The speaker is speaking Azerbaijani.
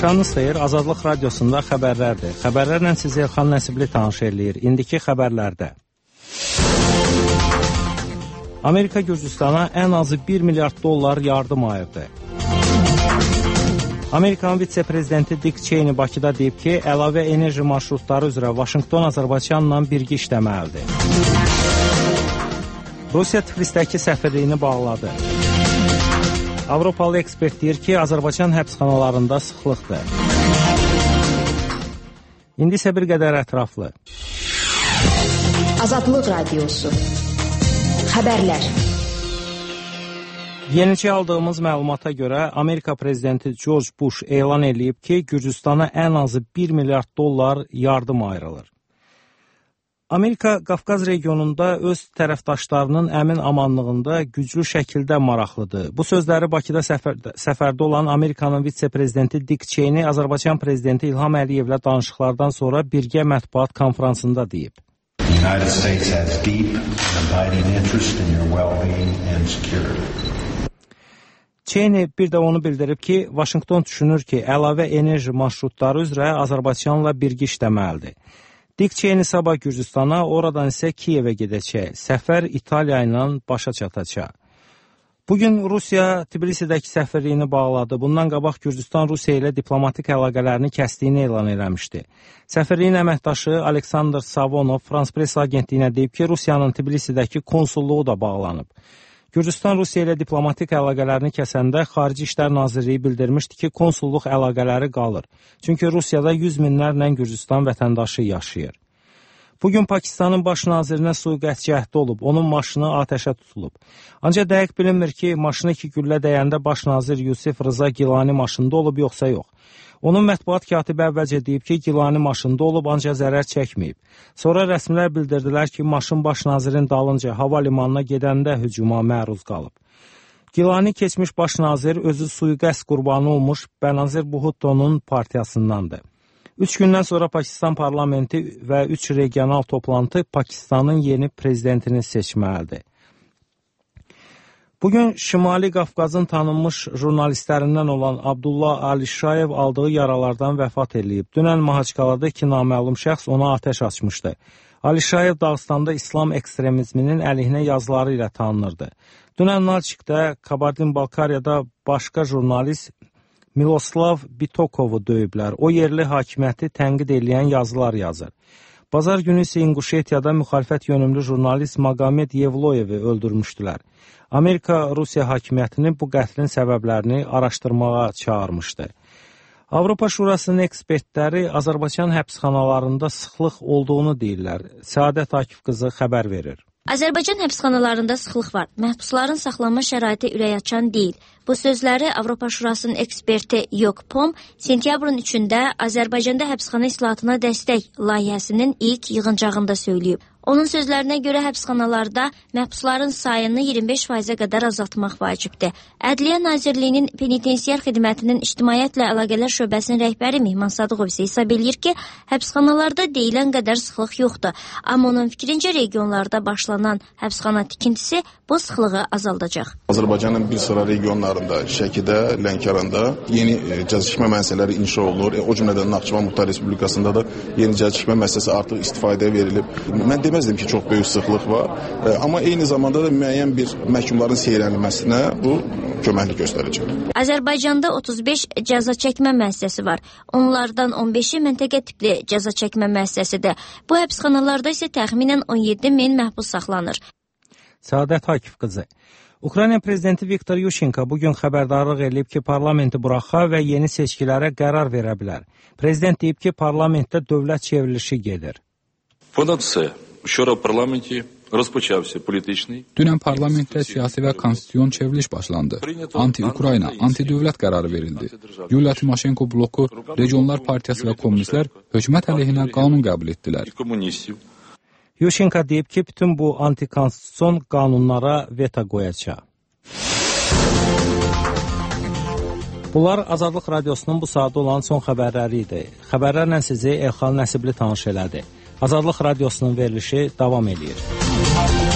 Axşamınız xeyir, Azadlıq Radiosunda xəbərlərdir. Xəbərlərlə sizi Elxan Nəsibli tanış eləyir. İndiki xəbərlərdə. Amerika Gürcüstana ən azı 1 milyard dollar yardım ayırdı. Amerikanın vitse-prezidenti Dick Cheney Bakıda deyib ki, əlavə enerji marşrutları üzrə Vaşinqton Azərbaycanla birgə işləməlidir. Rusiya Tiflisdəki səfirliyini bağladı. Avropalı ekspert deyir ki, Azərbaycan həbsxanalarında sıxlıqdır. İndi isə bir qədər ətraflı. Azadlıq Radiosu. Xəbərlər. Yenici aldığımız məlumata görə Amerika prezidenti George Bush elan edib ki, Gürcüstana ən azı 1 milyard dollar yardım ayrılır. Amerika Qafqaz regionunda öz tərəfdaşlarının əmin-amanlığında güclü şəkildə maraqlıdır. Bu sözləri Bakıda səfərdə olan Amerikanın vitse-prezidenti Dick Cheney Azərbaycan prezidenti İlham Əliyevlə danışıqlardan sonra birgə mətbuat konfransında deyib. The United States has deep and abiding interest in your well-being and security. Cheney bir də onu bildirib ki, Vaşinqton düşünür ki, əlavə enerji marşrutları üzrə Azərbaycanla birgə işləməlidir. Dick Cheney sabah Gürcüstana, oradan isə Kiyevə gedəcək. Səfər İtaliya ilə başa çatacaq. Bugün Rusiya Tbilisidəki səfirliyini bağladı. Bundan qabaq Gürcüstan Rusiya ilə diplomatik əlaqələrini kəsdiyini elan eləmişdi. Səfirliyin əməkdaşı Aleksandr Savonov Frans Press agentliyinə deyib ki, Rusiyanın Tbilisidəki konsulluğu da bağlanıb. Gürcüstan Rusiya ilə diplomatik əlaqələrini kəsəndə Xarici İşlər Nazirliyi bildirmişdi ki, konsulluq əlaqələri qalır. Çünki Rusiyada 100 minlərlə Gürcüstan vətəndaşı yaşayır. Bugün Pakistanın baş nazirinə sui-qəsd cəhdi olub, onun maşını atəşə tutulub. Ancaq dəqiq bilinmir ki, maşına 2 güllə dəyəndə baş nazir Yusif Rıza Gilani maşında olub, yoxsa yox. Onun mətbuat katibi əvvəlcə deyib ki, Gilani maşında olub, ancaq zərər çəkməyib. Sonra rəsmilər bildirdilər ki, maşın baş nazirin dalınca hava limanına gedəndə hücuma məruz qalıb. Gilani keçmiş baş nazir özü sui-qəsd qurbanı olmuş Bənazir Bhutto'nun partiyasındandır. 3 gündən sonra Pakistan parlamenti və 3 regional toplantı Pakistanın yeni prezidentini seçməlidir. Bugün Şimali Qafqazın tanınmış jurnalistlərindən olan Abdullah Alişayev aldığı yaralardan vəfat edib. Dünən Mahaçqalada 2 naməlum şəxs ona atəş açmışdı. Alişayev Dağıstanda İslam ekstremizminin əleyhinə yazıları ilə tanınırdı. Dünən Nalçikdə, Kabardin-Balkariyada başqa jurnalist Miloslav Bitokovu döyüblər. O yerli hakimiyyəti tənqid edən yazılar yazır. Bazar günü isə İnguşetiyada müxalifət yönümlü jurnalist Magomed Yevloyevi öldürmüşdülər. Amerika Rusiya hakimiyyətini bu qətlin səbəblərini araşdırmağa çağırmışdı. Avropa Şurasının ekspertləri Azərbaycan həbsxanalarında sıxlıq olduğunu deyirlər. Səadət Akif qızı xəbər verir. Azərbaycan həbsxanalarında sıxlıq var. Məhbusların saxlanma şəraiti ürəkaçan deyil. Bu sözləri Avropa Şurasının eksperti Yok Pom sentyabrın 3-də Azərbaycanda həbsxana islahatına dəstək layihəsinin ilk yığıncağında söyləyib. Onun sözlərinə görə həbsxanalarda məhbusların sayını 25%-ə qədər azaltmaq vacibdir. Ədliyyə Nazirliyinin Penitensiar Xidmətinin İctimaiyyətlə Əlaqələr Şöbəsinin rəhbəri Mehman Sadıqov isə hesab edir ki, həbsxanalarda deyilən qədər sıxlıq yoxdur. Amma onun fikrincə regionlarda başlanan həbsxana tikintisi bu sıxlığı azaldacaq. Azərbaycanın bir sıra regionlarında, Şəkidə, Lənkəranda yeni cəzaçəkmə müəssisələri inşa olunur. O cümlədən Naxçıvan Muxtar Respublikasında da yeni cəzaçəkmə müəssisəsi artıq istifadəyə verilib. Mən deməzdim ki, çox böyük sıxlıq var. Amma eyni zamanda da müəyyən bir məhkumların seyrəlməsinə bu köməklik göstərəcək. Azərbaycanda 35 cəzaçəkmə müəssisəsi var. Onlardan 15-i məntəqə tipli cəzaçəkmə müəssisəsidir. Bu həbsxanalarda isə təxminən 17 min məhbus saxlanır. Səadət Akif qızı. Ukrayna prezidenti Viktor Yushchenko bugün xəbərdarlıq edib ki, parlamenti buraxa və yeni seçkilərə qərar verə bilər. Prezident deyib ki, parlamentdə dövlət çevrilişi gedir. Dünən parlamentdə siyasi və konstitusiyon çevriliş başlandı. Anti-Ukrayna, anti-dövlət qərarı verildi. Yuliya Timoşenko bloku, Regionlar Partiyası və Kommunistlər hökumət əleyhinə qanun qəbul etdilər. Yushchenko deyib ki, bütün bu antikonstitusiyon qanunlara veto qoyacaq. Bunlar Azadlıq Radiosunun bu saatda olan son xəbərləri idi. Xəbərlərlə sizi Elxan Nəsibli tanış elədi. Azadlıq Radiosunun verilişi davam edir.